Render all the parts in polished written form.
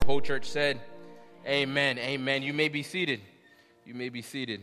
whole church said, amen, amen. You may be seated. You may be seated.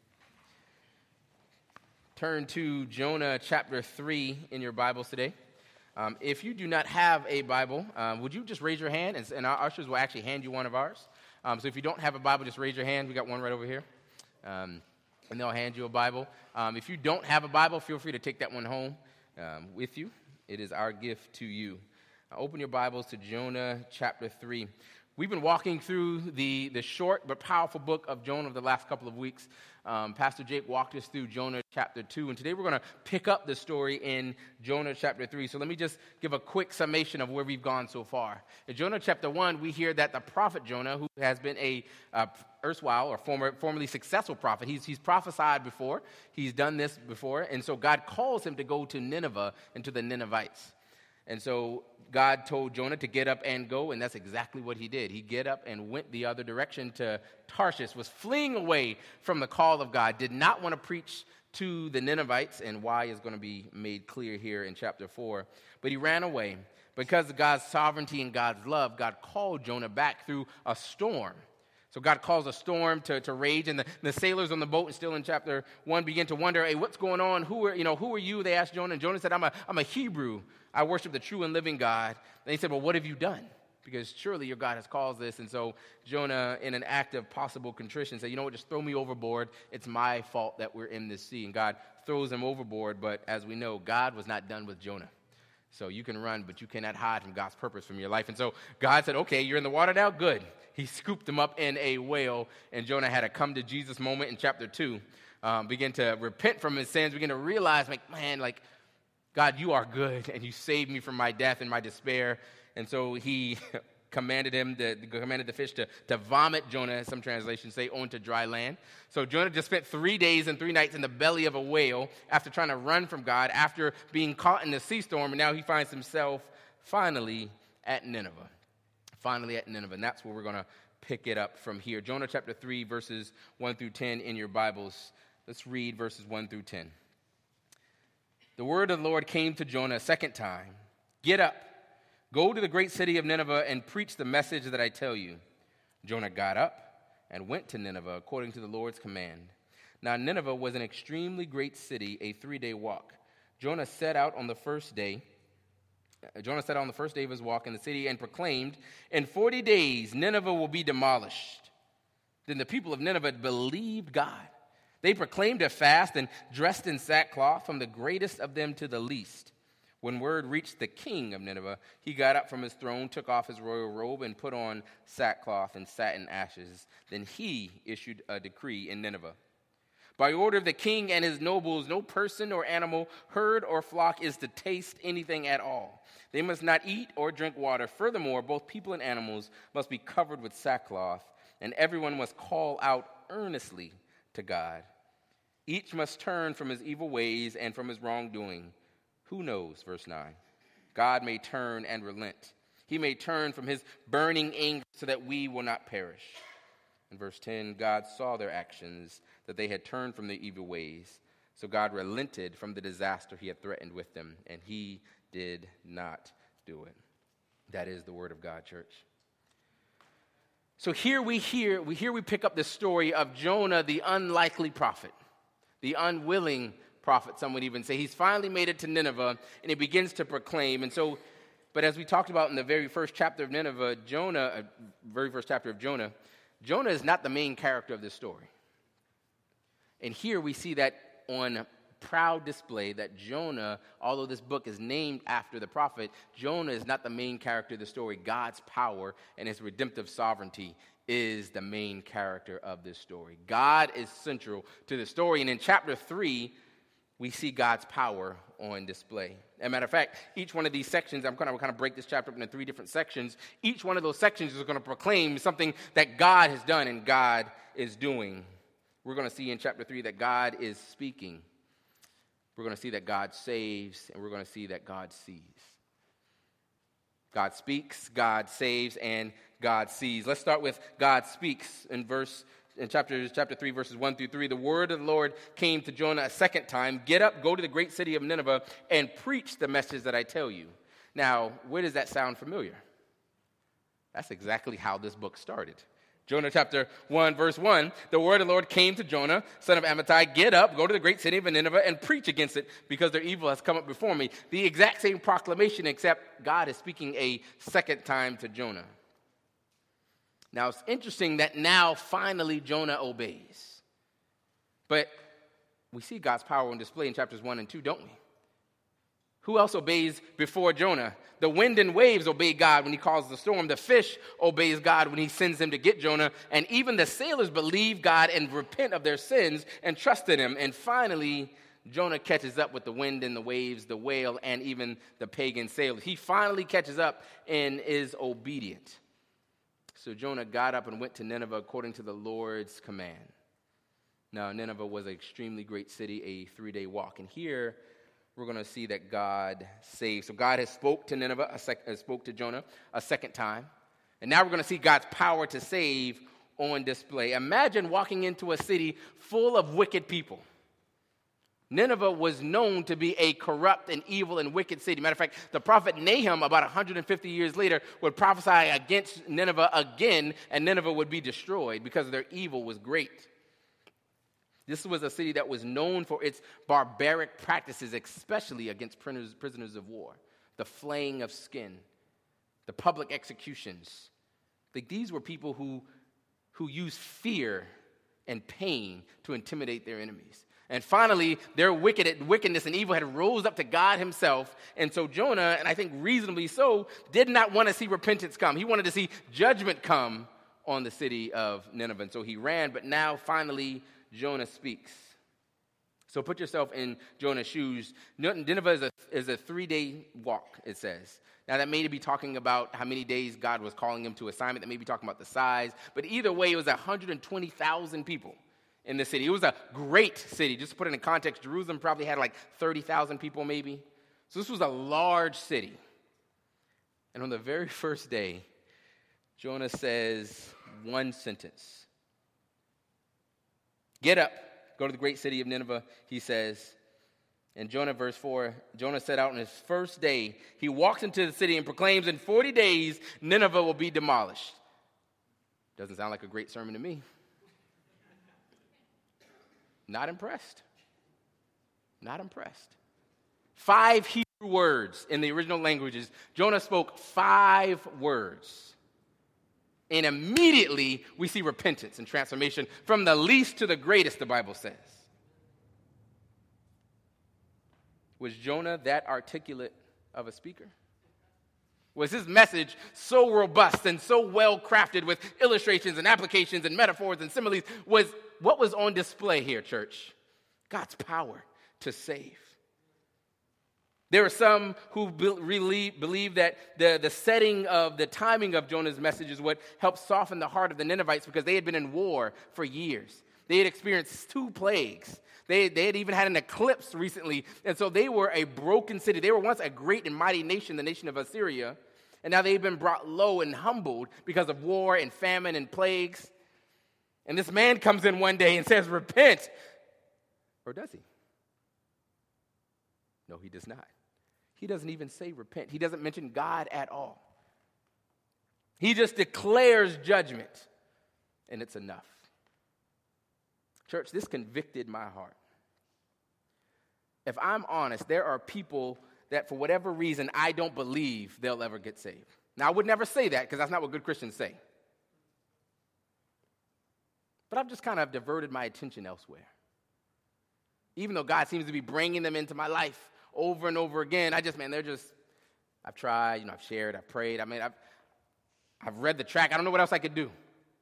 Turn to Jonah chapter 3 in your Bibles today. If you do not have a Bible, would you just raise your hand, and our ushers will actually hand you one of ours. So if you don't have a Bible, just raise your hand. We got one right over here, and they'll hand you a Bible. If you don't have a Bible, feel free to take that one home with you. It is our gift to you. Open your Bibles to Jonah chapter 3. We've been walking through the short but powerful book of Jonah over the last couple of weeks. Pastor Jake walked us through Jonah chapter 2, and today we're going to pick up the story in Jonah chapter 3. So let me just give a quick summation of where we've gone so far. In Jonah chapter 1, we hear that the prophet Jonah, who has been a erstwhile or formerly successful prophet, he's prophesied before, he's done this before, and so God calls him to go to Nineveh and to the Ninevites. And so God told Jonah to get up and go, and that's exactly what he did. He get up and went the other direction to Tarshish, was fleeing away from the call of God, did not want to preach to the Ninevites, and why is going to be made clear here in chapter 4. But he ran away. Because of God's sovereignty and God's love, God called Jonah back through a storm. So God calls a storm to rage, and the sailors on the boat, and still in chapter 1, begin to wonder, hey, what's going on? Who are you? They asked Jonah, and Jonah said, I'm a Hebrew. I worship the true and living God. And they said, well, what have you done? Because surely your God has caused this. And so Jonah, in an act of possible contrition, said, you know what, just throw me overboard. It's my fault that we're in this sea. And God throws him overboard, but as we know, God was not done with Jonah. So you can run, but you cannot hide from God's purpose from your life. And so God said, okay, you're in the water now? Good. He scooped him up in a whale, and Jonah had a come to Jesus moment in chapter 2. Begin to repent from his sins, begin to realize, God, you are good, and you saved me from my death and my despair. And so he commanded the fish to vomit Jonah, as some translations say, onto dry land. So Jonah just spent 3 days and 3 nights in the belly of a whale after trying to run from God, after being caught in the sea storm, and now he finds himself finally at Nineveh. Finally at Nineveh, and that's where we're going to pick it up from here. Jonah chapter 3, verses 1 through 10 in your Bibles. Let's read verses 1 through 10. The word of the Lord came to Jonah a second time. Get up, go to the great city of Nineveh and preach the message that I tell you. Jonah got up and went to Nineveh according to the Lord's command. Now Nineveh was an extremely great city, a 3-day walk. Jonah set out on the first day of his walk in the city and proclaimed, in 40 days Nineveh will be demolished. Then the people of Nineveh believed God. They proclaimed a fast and dressed in sackcloth, from the greatest of them to the least. When word reached the king of Nineveh, he got up from his throne, took off his royal robe, and put on sackcloth and sat in ashes. Then he issued a decree in Nineveh. By order of the king and his nobles, no person or animal, herd or flock is to taste anything at all. They must not eat or drink water. Furthermore, both people and animals must be covered with sackcloth, and everyone must call out earnestly to God. Each must turn from his evil ways and from his wrongdoing. Who knows, verse 9, God may turn and relent. He may turn from his burning anger so that we will not perish. In verse 10, God saw their actions, that they had turned from their evil ways. So God relented from the disaster he had threatened with them, and he did not do it. That is the word of God, church. So here we pick up the story of Jonah, the unlikely prophet, the unwilling prophet, some would even say. He's finally made it to Nineveh, and he begins to proclaim. And so, but as we talked about in the very first chapter of Nineveh, Jonah is not the main character of this story. And here we see that on proud display that Jonah, although this book is named after the prophet, Jonah is not the main character of the story. God's power and his redemptive sovereignty is the main character of this story. God is central to the story. And in chapter 3, we see God's power on display. As a matter of fact, each one of these sections, I'm going to break this chapter up into 3 different sections. Each one of those sections is going to proclaim something that God has done and God is doing. We're going to see in chapter 3 that God is speaking. We're going to see that God saves, and we're going to see that God sees. God speaks, God saves, and God sees. Let's start with God speaks in chapter 3, verses 1 through 3. The word of the Lord came to Jonah a second time. Get up, go to the great city of Nineveh, and preach the message that I tell you. Now, where does that sound familiar? That's exactly how this book started. Jonah chapter 1, verse 1, the word of the Lord came to Jonah, son of Amittai, get up, go to the great city of Nineveh, and preach against it, because their evil has come up before me. The exact same proclamation, except God is speaking a second time to Jonah. Now, it's interesting that now, finally, Jonah obeys. But we see God's power on display in chapters 1 and 2, don't we? Who else obeys before Jonah? The wind and waves obey God when he calls the storm. The fish obeys God when he sends them to get Jonah. And even the sailors believe God and repent of their sins and trust in him. And finally, Jonah catches up with the wind and the waves, the whale, and even the pagan sailors. He finally catches up and is obedient. So Jonah got up and went to Nineveh according to the Lord's command. Now, Nineveh was an extremely great city, a 3-day walk. And here, we're going to see that God saves. So God has spoke to Nineveh, spoke to Jonah a second time. And now we're going to see God's power to save on display. Imagine walking into a city full of wicked people. Nineveh was known to be a corrupt and evil and wicked city. Matter of fact, the prophet Nahum, about 150 years later, would prophesy against Nineveh again, and Nineveh would be destroyed because their evil was great. This was a city that was known for its barbaric practices, especially against prisoners of war, the flaying of skin, the public executions. Like, these were people who used fear and pain to intimidate their enemies. And finally, their wickedness and evil had rose up to God himself. And so Jonah, and I think reasonably so, did not want to see repentance come. He wanted to see judgment come on the city of Nineveh. And so he ran, but now finally Jonah speaks. So put yourself in Jonah's shoes. Nineveh is a 3-day walk, it says. Now, that may be talking about how many days God was calling him to assignment. That may be talking about the size. But either way, it was 120,000 people in the city. It was a great city. Just to put it in context, Jerusalem probably had like 30,000 people maybe. So this was a large city. And on the very first day, Jonah says one sentence. Get up, go to the great city of Nineveh, he says. In Jonah, verse 4, Jonah set out on his first day. He walks into the city and proclaims, in 40 days, Nineveh will be demolished. Doesn't sound like a great sermon to me. Not impressed. Not impressed. 5 Hebrew words in the original languages. Jonah spoke 5 words. And immediately we see repentance and transformation from the least to the greatest, the Bible says. Was Jonah that articulate of a speaker? Was his message so robust and so well crafted with illustrations and applications and metaphors and similes? What was on display here, church? God's power to save. There are some who believe that the setting of the timing of Jonah's message is what helped soften the heart of the Ninevites, because they had been in war for years. They had experienced 2 plagues. They had even had an eclipse recently. And so they were a broken city. They were once a great and mighty nation, the nation of Assyria. And now they've been brought low and humbled because of war and famine and plagues. And this man comes in one day and says, repent. Or does he? No, he does not. He doesn't even say repent. He doesn't mention God at all. He just declares judgment, and it's enough. Church, this convicted my heart. If I'm honest, there are people that for whatever reason I don't believe they'll ever get saved. Now, I would never say that, because that's not what good Christians say. But I've just kind of diverted my attention elsewhere. Even though God seems to be bringing them into my life over and over again, I've tried, I've shared, I've prayed, I've read the track, I don't know what else I could do.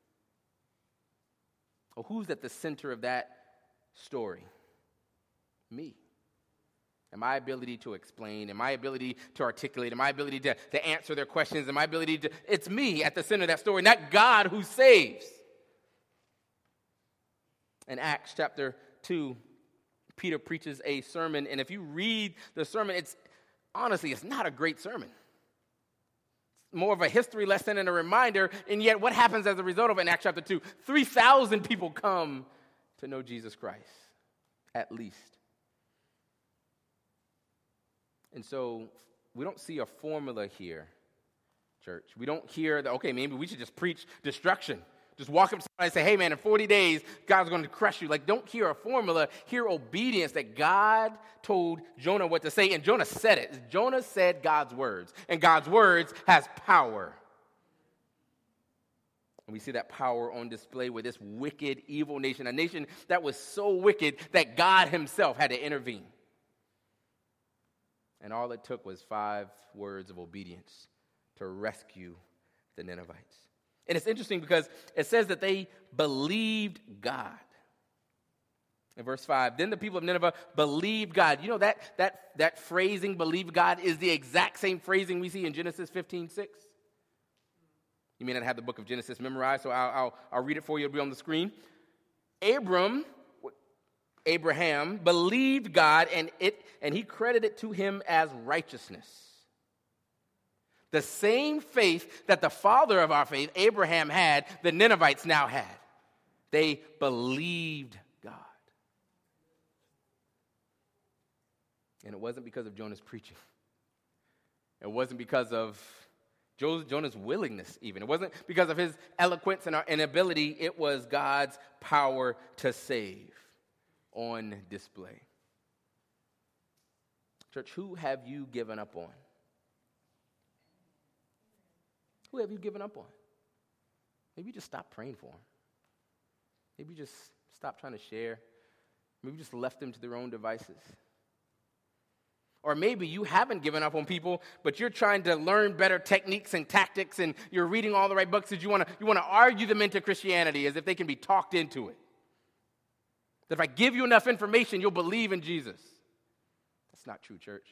Well, who's at the center of that story? Me. And my ability to explain, and my ability to articulate, and my ability to answer their questions, and my ability to, it's me at the center of that story, not God who saves. In Acts chapter 2, Peter preaches a sermon, and if you read the sermon, it's not a great sermon. It's more of a history lesson and a reminder, and yet what happens as a result of it in Acts chapter 2? 3,000 people come to know Jesus Christ, at least. And so we don't see a formula here church. We don't hear that, okay, maybe we should just preach destruction. Just walk up to somebody and say, hey, man, in 40 days, God's going to crush you. Like, don't hear a formula. Hear obedience that God told Jonah what to say, and Jonah said it. Jonah said God's words, and God's words has power. And we see that power on display with this wicked, evil nation, a nation that was so wicked that God himself had to intervene. And all it took was 5 words of obedience to rescue the Ninevites. And it's interesting because it says that they believed God. In verse 5, then the people of Nineveh believed God. You know, that phrasing, believe God, is the exact same phrasing we see in Genesis 15:6. You may not have the book of Genesis memorized, so I'll read it for you. It'll be on the screen. Abraham believed God, and he credited to him as righteousness. The same faith that the father of our faith, Abraham, had, the Ninevites now had. They believed God. And it wasn't because of Jonah's preaching. It wasn't because of Jonah's willingness even. It wasn't because of his eloquence and ability. It was God's power to save on display. Church, who have you given up on? Who have you given up on? Maybe just stop praying for them. Maybe just stop trying to share. Maybe just left them to their own devices. Or maybe you haven't given up on people, but you're trying to learn better techniques and tactics, and you're reading all the right books that you want to argue them into Christianity as if they can be talked into it. That if I give you enough information, you'll believe in Jesus. That's not true, church.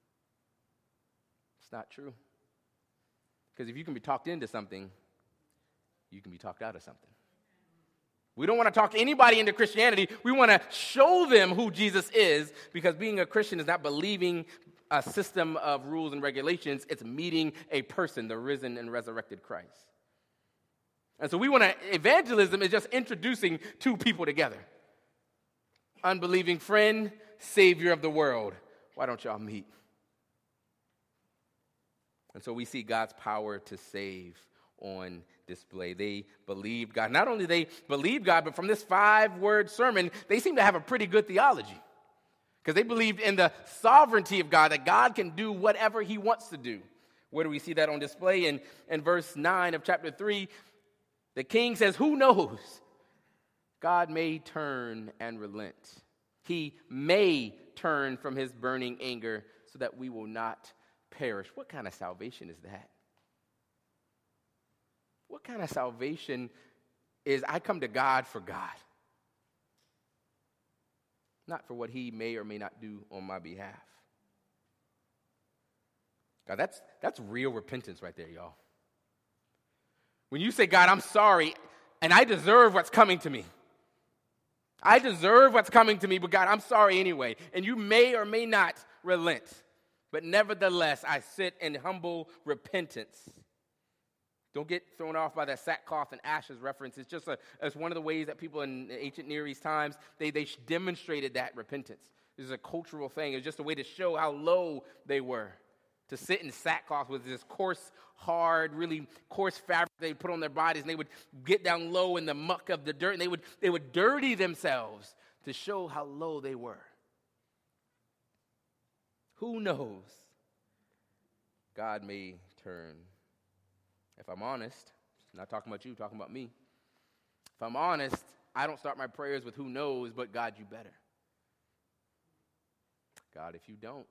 It's not true. Because if you can be talked into something, you can be talked out of something. We don't want to talk anybody into Christianity. We want to show them who Jesus is, because being a Christian is not believing a system of rules and regulations. It's meeting a person, the risen and resurrected Christ. And so evangelism is just introducing 2 people together. Unbelieving friend, Savior of the world. Why don't y'all meet? And so we see God's power to save on display. They believed God. Not only they believed God, but from this 5-word sermon, they seem to have a pretty good theology. Because they believed in the sovereignty of God, that God can do whatever he wants to do. Where do we see that on display? In verse 9 of chapter 3, the king says, who knows? God may turn and relent. He may turn from his burning anger so that we will not perish. What kind of salvation is that? What kind of salvation is I come to God for God? Not for what he may or may not do on my behalf. God, that's real repentance right there, y'all. When you say, God, I'm sorry, and I deserve what's coming to me. I deserve what's coming to me, but God, I'm sorry anyway. And you may or may not relent. But nevertheless, I sit in humble repentance. Don't get thrown off by that sackcloth and ashes reference. It's one of the ways that people in ancient Near East times, they demonstrated that repentance. This is a cultural thing. It's just a way to show how low they were. To sit in sackcloth with this coarse, hard, really coarse fabric they put on their bodies, and they would get down low in the muck of the dirt, and they would dirty themselves to show how low they were. Who knows? God may turn. If I'm honest, not talking about you, talking about me. If I'm honest, I don't start my prayers with who knows, but God, you better. God, if you don't.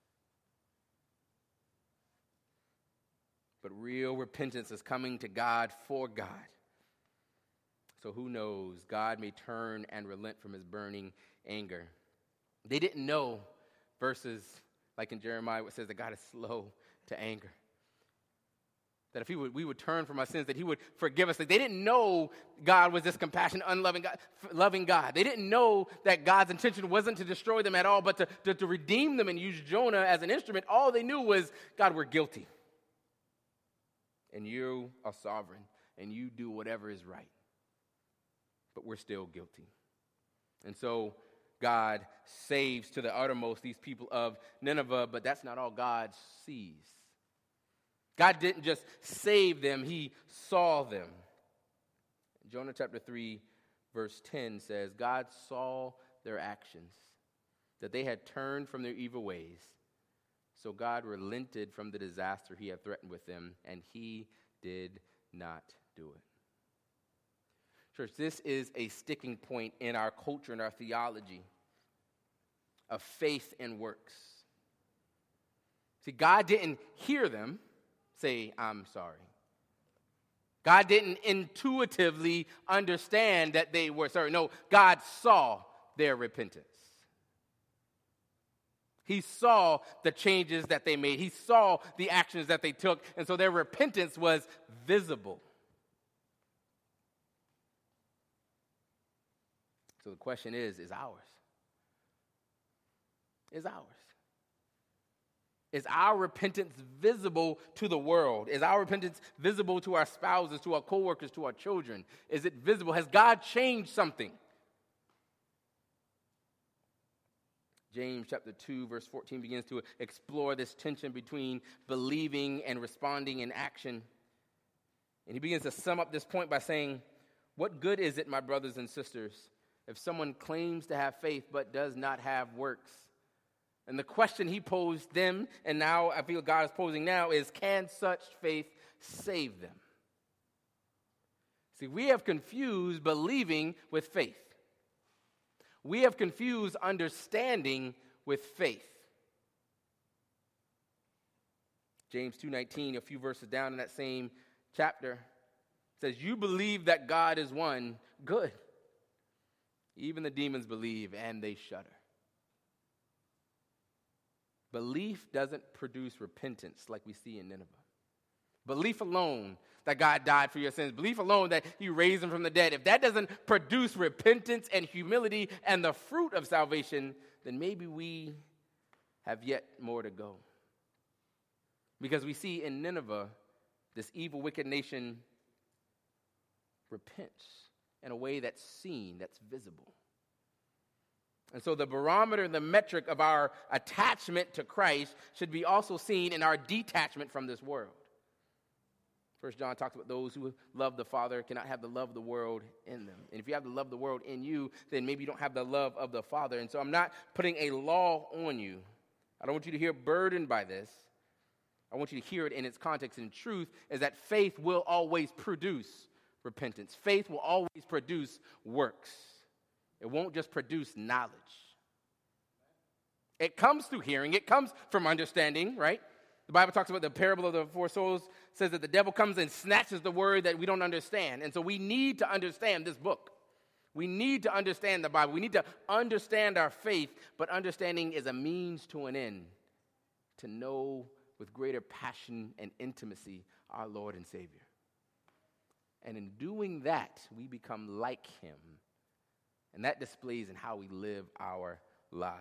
But real repentance is coming to God for God. So who knows? God may turn and relent from his burning anger. They didn't know verses like in Jeremiah where it says that God is slow to anger. That if we would turn from our sins, that he would forgive us. That they didn't know God was this compassionate, unloving God, loving God. They didn't know that God's intention wasn't to destroy them at all, but to redeem them and use Jonah as an instrument. All they knew was, God, we're guilty. And you are sovereign, and you do whatever is right. But we're still guilty. And so God saves to the uttermost these people of Nineveh, but that's not all God sees. God didn't just save them, he saw them. Jonah chapter 3, verse 10 says, God saw their actions, that they had turned from their evil ways. So God relented from the disaster he had threatened with them, and he did not do it. Church, this is a sticking point in our culture and our theology of faith and works. See, God didn't hear them say, I'm sorry. God didn't intuitively understand that they were sorry. No, God saw their repentance. He saw the changes that they made. He saw the actions that they took. And so their repentance was visible. So the question is ours? Is ours? Is our repentance visible to the world? Is our repentance visible to our spouses, to our coworkers, to our children? Is it visible? Has God changed something? James chapter 2, verse 14 begins to explore this tension between believing and responding in action. And he begins to sum up this point by saying, what good is it, my brothers and sisters, if someone claims to have faith but does not have works? And the question he posed then, and now I feel God is posing now, is can such faith save them? See, we have confused believing with faith. We have confused understanding with faith. James 2:19, a few verses down in that same chapter, says, you believe that God is one, good. Even the demons believe and they shudder. Belief doesn't produce repentance like we see in Nineveh. Belief alone that God died for your sins, belief alone that he raised him from the dead, if that doesn't produce repentance and humility and the fruit of salvation, then maybe we have yet more to go. Because we see in Nineveh, this evil, wicked nation repents in a way that's seen, that's visible. And so the barometer, the metric of our attachment to Christ should be also seen in our detachment from this world. 1 John talks about those who love the Father cannot have the love of the world in them. And if you have the love of the world in you, then maybe you don't have the love of the Father. And so I'm not putting a law on you. I don't want you to hear burdened by this. I want you to hear it in its context and truth is that faith will always produce repentance. Faith will always produce works. It won't just produce knowledge. It comes through hearing. It comes from understanding, right? The Bible talks about the parable of the 4 soils, says that the devil comes and snatches the word that we don't understand. And so we need to understand this book. We need to understand the Bible. We need to understand our faith, but understanding is a means to an end, to know with greater passion and intimacy our Lord and Savior. And in doing that, we become like him. And that displays in how we live our lives.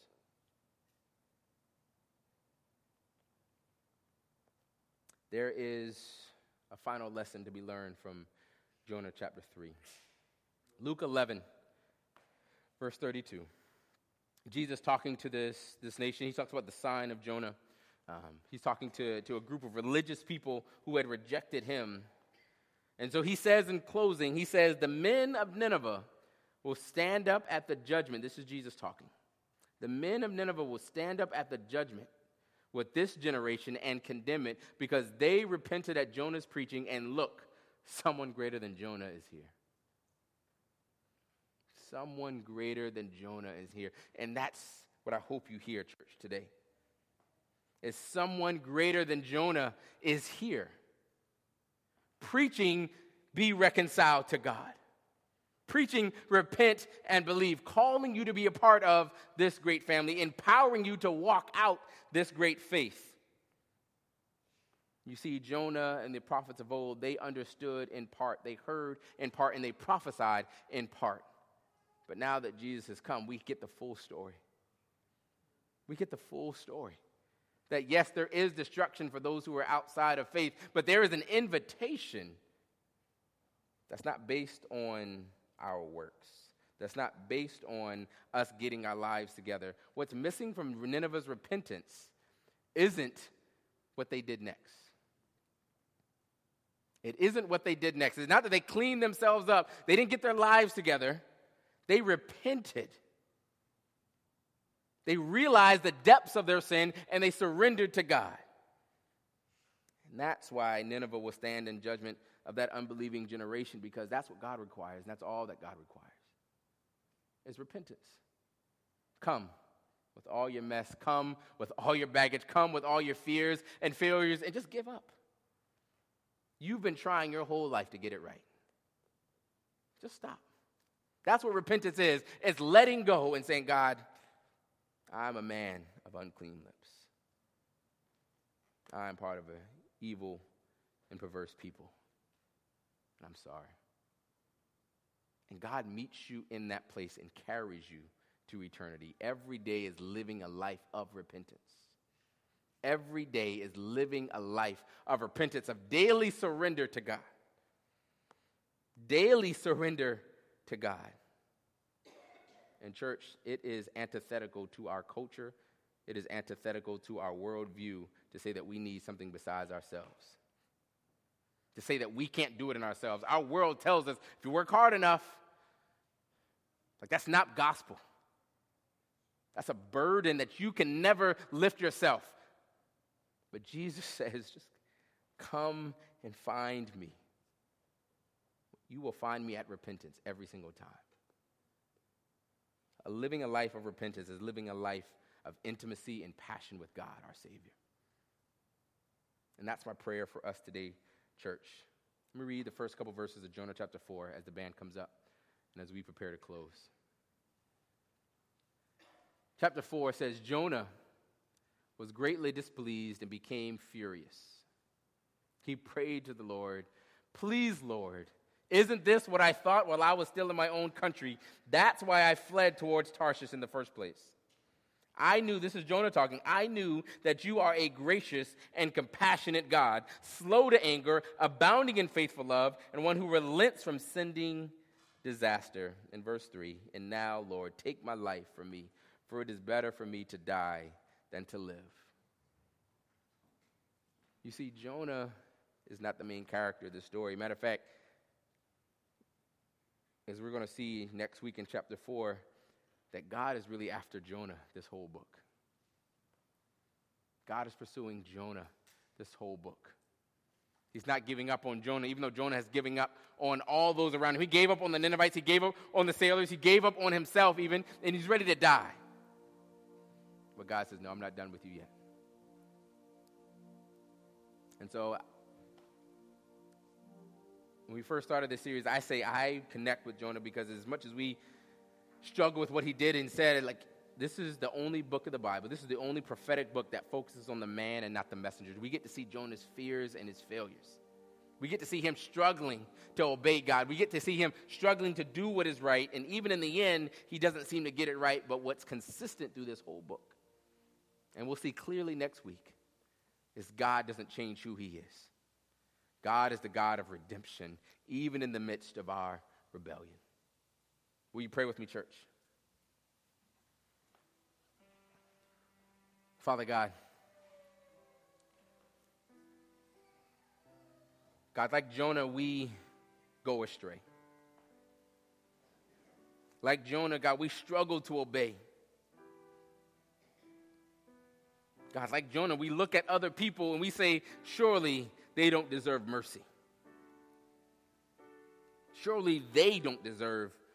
There is a final lesson to be learned from Jonah chapter 3. Luke 11, verse 32. Jesus talking to this nation, he talks about the sign of Jonah. He's talking to a group of religious people who had rejected him. And so he says in closing, he says, the men of Nineveh will stand up at the judgment. This is Jesus talking. The men of Nineveh will stand up at the judgment with this generation and condemn it because they repented at Jonah's preaching, and look, someone greater than Jonah is here. Someone greater than Jonah is here. And that's what I hope you hear, church, today. Is someone greater than Jonah is here. Preaching, be reconciled to God. Preaching, repent and believe. Calling you to be a part of this great family. Empowering you to walk out this great faith. You see, Jonah and the prophets of old, they understood in part. They heard in part and they prophesied in part. But now that Jesus has come, we get the full story. We get the full story. That yes, there is destruction for those who are outside of faith, but there is an invitation that's not based on our works. That's not based on us getting our lives together. What's missing from Nineveh's repentance isn't what they did next. It isn't what they did next. It's not that they cleaned themselves up. They didn't get their lives together. They repented. They realized the depths of their sin, and they surrendered to God. And that's why Nineveh will stand in judgment of that unbelieving generation, because that's what God requires, and that's all that God requires, is repentance. Come with all your mess. Come with all your baggage. Come with all your fears and failures, and just give up. You've been trying your whole life to get it right. Just stop. That's what repentance is. It's letting go and saying, God, I'm a man of unclean lips. I am part of an evil and perverse people. And I'm sorry. And God meets you in that place and carries you to eternity. Every day is living a life of repentance. Every day is living a life of repentance, of daily surrender to God. Daily surrender to God. And church, it is antithetical to our culture. It is antithetical to our worldview to say that we need something besides ourselves. To say that we can't do it in ourselves. Our world tells us if you work hard enough, like that's not gospel. That's a burden that you can never lift yourself. But Jesus says, just come and find me. You will find me at repentance every single time. Living a life of repentance is living a life of intimacy and passion with God, our Savior. And that's my prayer for us today, church. Let me read the first couple verses of Jonah chapter 4 as the band comes up and as we prepare to close. Chapter 4 says, Jonah was greatly displeased and became furious. He prayed to the Lord, please, Lord, isn't this what I thought while I was still in my own country? That's why I fled towards Tarshish in the first place. I knew, this is Jonah talking, I knew that you are a gracious and compassionate God, slow to anger, abounding in faithful love, and one who relents from sending disaster. In verse 3, and now, Lord, take my life from me, for it is better for me to die than to live. You see, Jonah is not the main character of the story. Matter of fact, as we're going to see next week in chapter 4, that God is really after Jonah this whole book. God is pursuing Jonah this whole book. He's not giving up on Jonah, even though Jonah has given up on all those around him. He gave up on the Ninevites. He gave up on the sailors. He gave up on himself even, and he's ready to die. But God says, no, I'm not done with you yet. And so when we first started this series, I say I connect with Jonah because as much as we struggle with what he did and said, like, this is the only book of the Bible. This is the only prophetic book that focuses on the man and not the messengers. We get to see Jonah's fears and his failures. We get to see him struggling to obey God. We get to see him struggling to do what is right. And even in the end, he doesn't seem to get it right. But what's consistent through this whole book, and we'll see clearly next week, is God doesn't change who he is. God is the God of redemption, even in the midst of our rebellion. Will you pray with me, church? Father God, like Jonah, we go astray. Like Jonah, God, we struggle to obey. God, like Jonah, we look at other people and we say, surely they don't deserve mercy. Surely they don't deserve